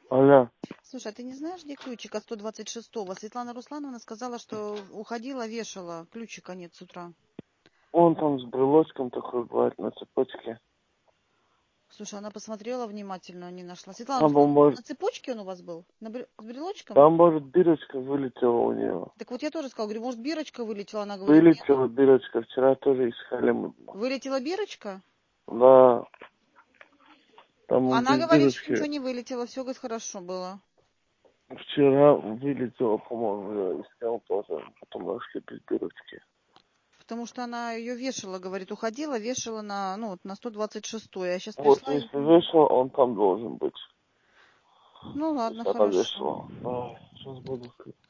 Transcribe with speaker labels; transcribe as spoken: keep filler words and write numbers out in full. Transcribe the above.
Speaker 1: Алло.
Speaker 2: Слушай, а ты не знаешь, где ключик от сто двадцать шестого? Светлана Руслановна сказала, что уходила, вешала. Ключика нет с утра.
Speaker 1: Он там с брелочком такой бывает на цепочке.
Speaker 2: Слушай, она посмотрела внимательно, не нашла. Светлана
Speaker 1: Там, он
Speaker 2: Руслановна,
Speaker 1: может,
Speaker 2: на цепочке он у вас был? На бр- С брелочком?
Speaker 1: там, может, бирочка вылетела у нее.
Speaker 2: Так вот я тоже сказала, говорю, может, бирочка вылетела? Она говорит, нет.
Speaker 1: Вылетела бирочка. Вчера тоже искали мы.
Speaker 2: Вылетела бирочка?
Speaker 1: Да. Там
Speaker 2: Она
Speaker 1: без
Speaker 2: говорит, что
Speaker 1: бирочки.
Speaker 2: ничего не вылетело, все, говорит, хорошо было.
Speaker 1: Вчера вылетела, по-моему, я искал тоже. Потом нашли без бирочки.
Speaker 2: Потому что она ее вешала, говорит, уходила, вешала на, ну, вот на сто двадцать шестой. Я сейчас
Speaker 1: Вот,
Speaker 2: пришла и...
Speaker 1: если вышел, он там должен быть.
Speaker 2: Ну
Speaker 1: То
Speaker 2: ладно,
Speaker 1: есть она
Speaker 2: хорошо.
Speaker 1: вышла. Ой, сейчас буду.